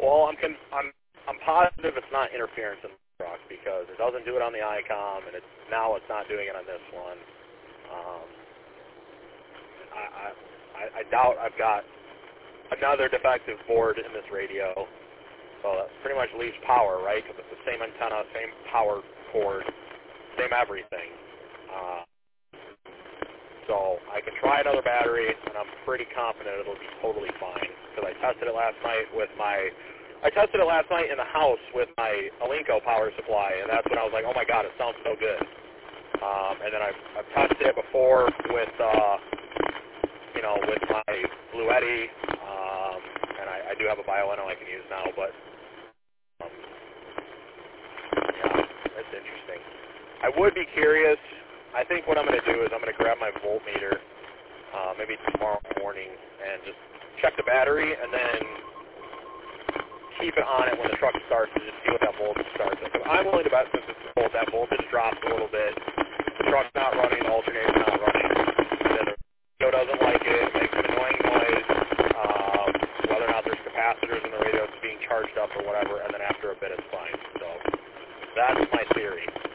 Well, I'm positive it's not interference in the truck because it doesn't do it on the ICOM, and now it's not doing it on this one. I doubt I've got another defective board in this radio, so that pretty much leaves power, right? Because it's the same antenna, same power cord, same everything. So I can try another battery, and I'm pretty confident it'll be totally fine. Because I tested it last night in the house with my Alinco power supply, and that's when I was like, oh my god, it sounds so good. And then I've tested it before with with my Blue Eddy, and I do have a Bioenno I can use now, but yeah, that's interesting. I would be curious. I think what I'm going to do is I'm going to grab my voltmeter maybe tomorrow morning and just check the battery and then keep it on it when the truck starts and just see what that voltage starts. Because I'm willing to bet since it's cold, that voltage drops a little bit. The truck's not running, the alternator's not running, and then the radio doesn't like it, it makes an annoying noise, whether or not there's capacitors in the radio, it's being charged up or whatever, and then after a bit it's fine. So that's my theory.